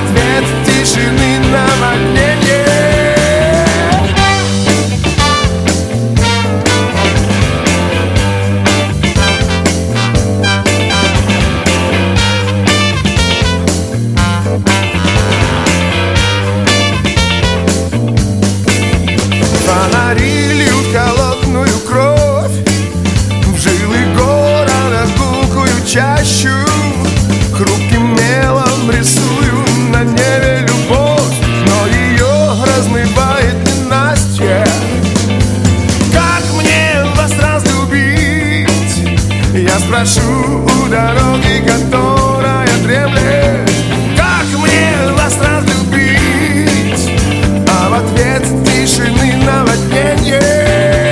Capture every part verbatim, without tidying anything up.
ответ тишины наводнение. Фонари льют холодную кровь в жилы города, гулкую чащу. Хрупким мелом рисую на небе любовь, но ее размывает ненастье. Как мне вас разлюбить? Я спрошу у дороги, которая дремлет. Как мне вас разлюбить? А в ответ тишины наводнение.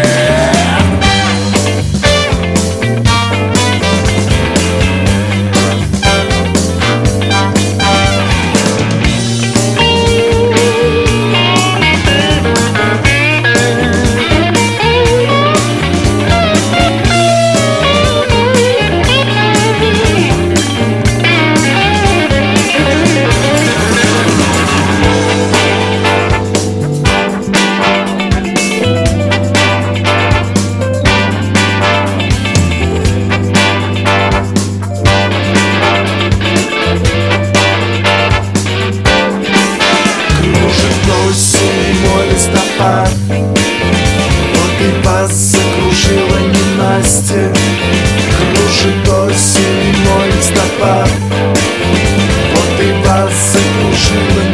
Вот и вас закружила ненастье. Кружит осень мой листопад. Вот и вас закружила